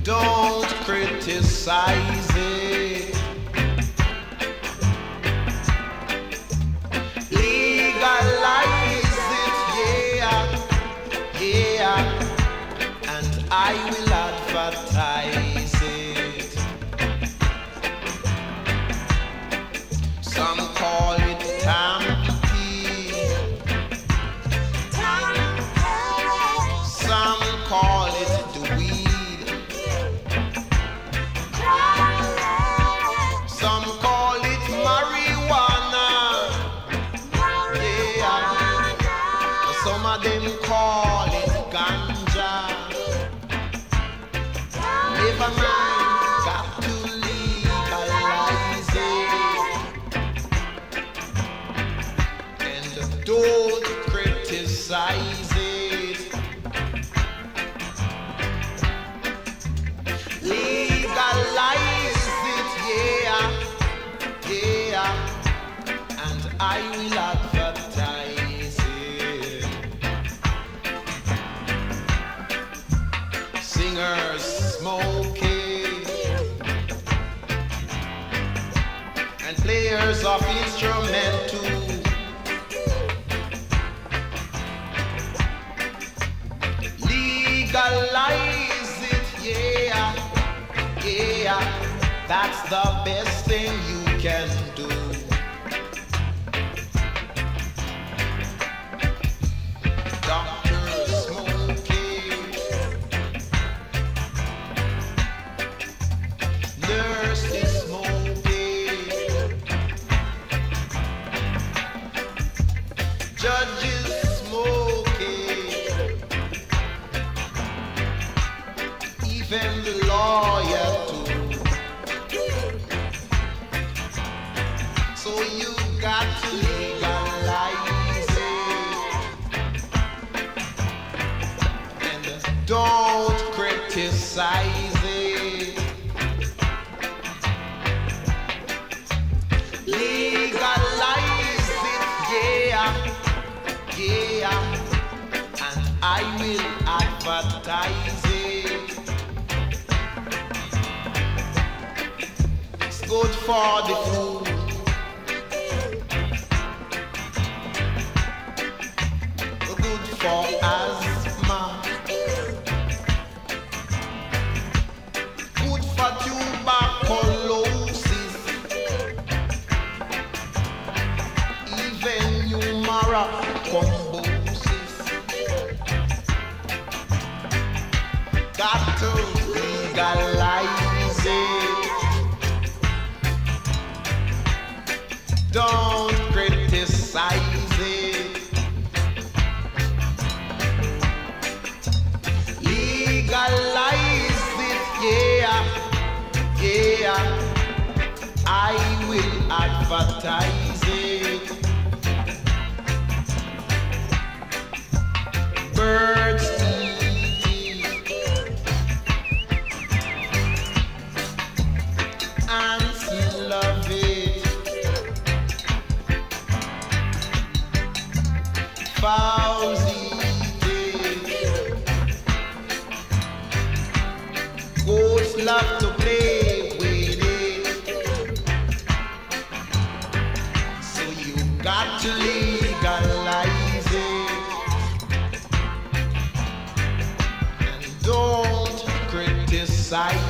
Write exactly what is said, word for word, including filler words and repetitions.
Don't criticize it. Legalize it, yeah, yeah, and I will advertise it. Some call it tampy, some call it the weed, some call it marijuana, yeah, some of them call it ganja. Never mind, got to legalize it, and don't criticize it. Legalize it, yeah, yeah, and I will advertise it. Singers smoking and players of instrument too. Legalize it, yeah, yeah, that's the best thing you can do. Doctors smoking, nurses smoking, judges smoking, even the lawyer too. So you got to legalize it, and don't criticize it. Legalize it, yeah, yeah, and I will advertise it. It's good for the food, good for asthma, good for tuberculosis, even humora thrombosis. Got to legalize it. Don't criticize it. Legalize it, yeah, yeah, I will advertise it. Birds eat it, ants love it, fowls eat it, goats love to play with it. So you got to legalize it, and don't criticize